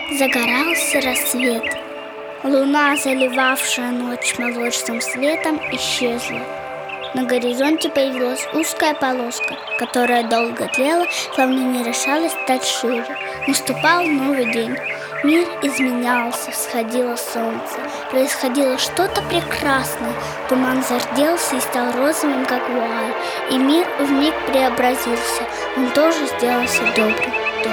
Загорался рассвет. Луна, заливавшая ночь молочным светом, исчезла. На горизонте появилась узкая полоска, которая долго тлела, словно не решалась стать шире. Наступал новый день. Мир изменялся, всходило солнце. Происходило что-то прекрасное. Туман зарделся и стал розовым, как вуаль. И мир вмиг преобразился. Он тоже сделался добрым.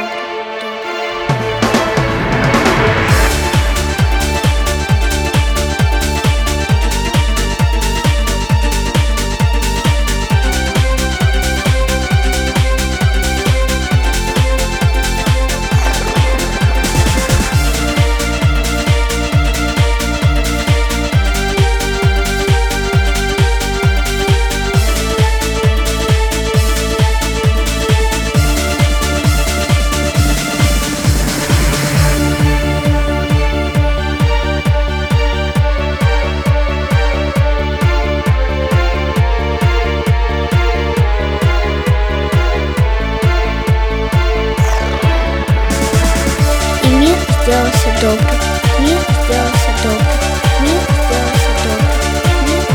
Сделался добрым, мир сделался добрым, мир сделался добрым, мир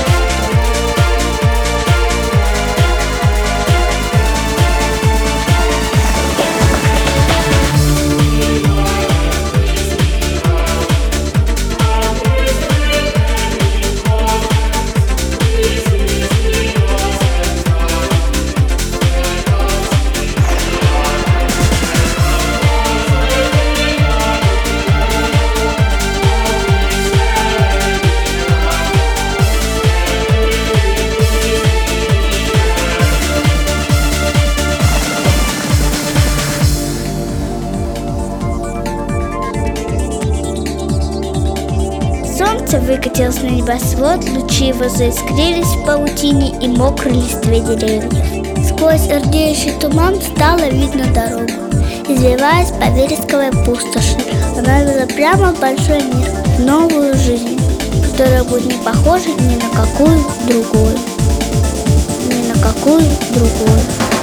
Солнце выкатилось на небосвод, лучи его заискрились в паутине и мокрой листве деревьев. Сквозь рдеющий туман стало видно дорогу, извиваясь по вересковой пустоши. Она вела прямо в большой мир, в новую жизнь, которая будет не похожа ни на какую другую. Ни на какую другую.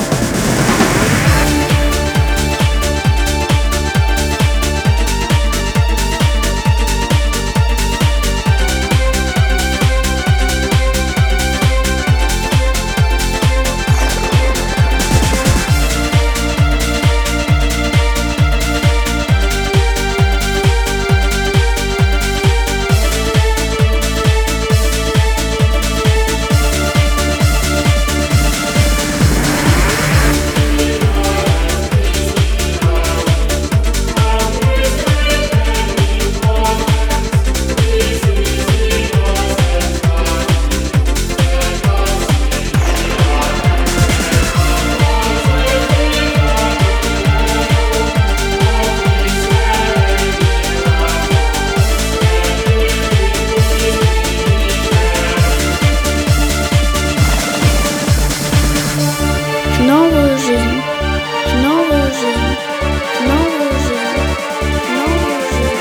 Новую жизнь, новую жизнь, новую жизнь, новую жизнь.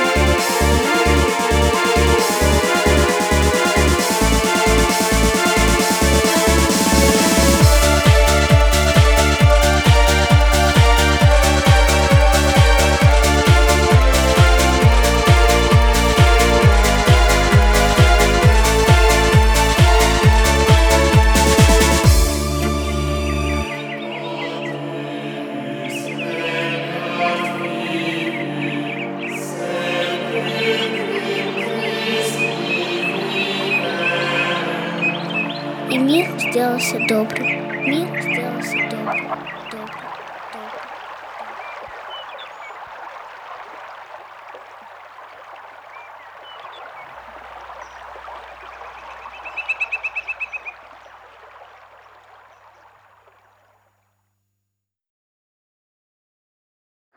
И мир сделался добрым, мир сделался добрым.